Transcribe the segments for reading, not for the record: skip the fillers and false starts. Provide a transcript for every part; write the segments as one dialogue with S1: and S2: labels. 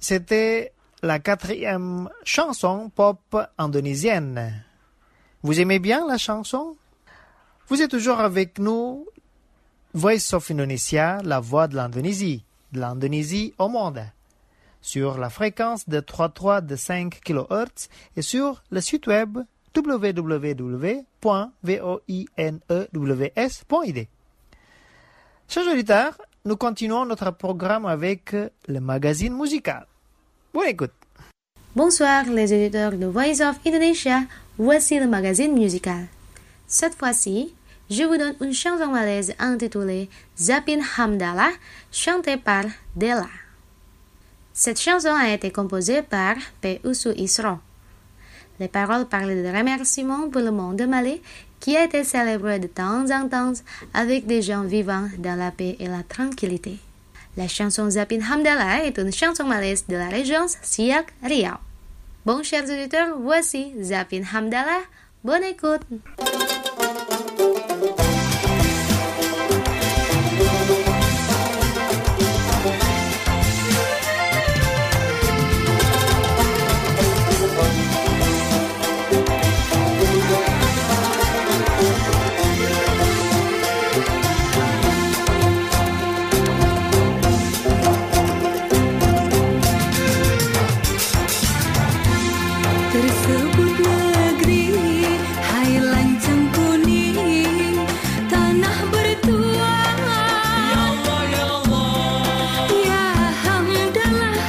S1: c'était la 4e chanson pop indonésienne. Vous aimez bien la chanson? Vous êtes toujours avec nous, Voice of Indonesia, la voix de l'Indonésie au monde, sur la fréquence de 33,5 kHz et sur le site web www.voinews.id. Chers auditeurs, nous continuons notre programme avec le magazine musical. Bonne écoute.
S2: Bonsoir les auditeurs de Voice of Indonesia, voici le magazine musical. Cette fois-ci, je vous donne une chanson malaise intitulée Zapin Hamdallah, chantée par Della. Cette chanson a été composée par P. Usu Isro. Les paroles parlent de remerciements pour le monde de Mali qui a été célébré de temps en temps avec des gens vivant dans la paix et la tranquillité. La chanson Zapin Hamdallah est une chanson malaise de la région Siak Riau. Bon, chers auditeurs, voici Zapin Hamdallah. Bonne écoute!
S3: Tersebut negeri, hai lancang kuning, tanah bertuah. Ya Allah, ya Allah, ya Hamdallah.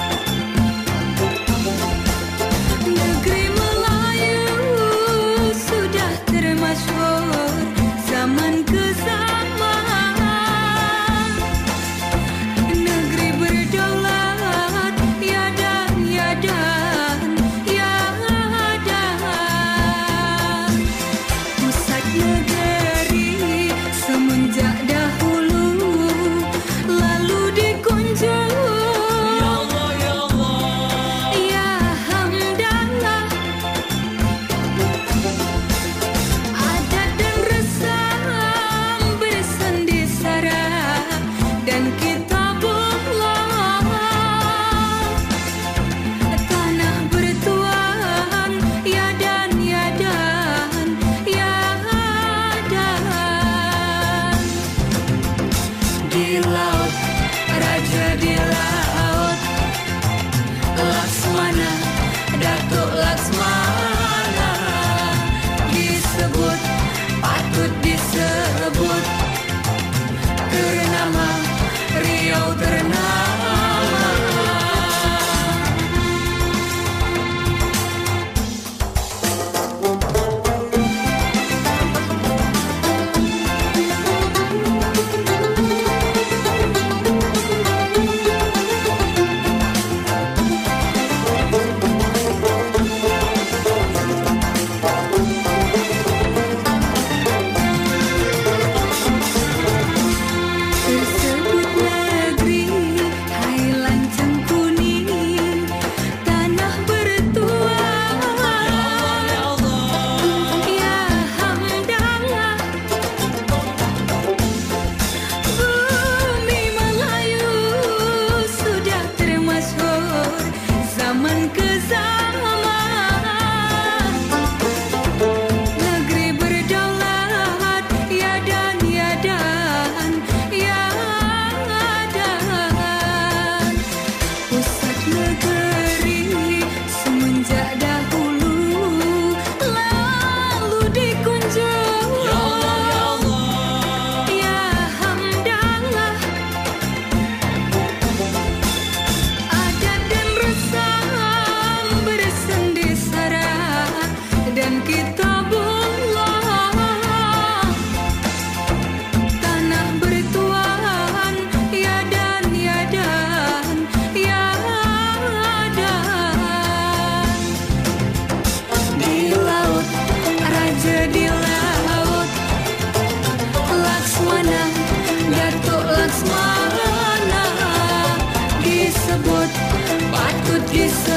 S3: Negeri Melayu sudah termasyhur zaman ke zaman. Negeri berdaulat, ya dan, ya dan. Disebut, patut disebut.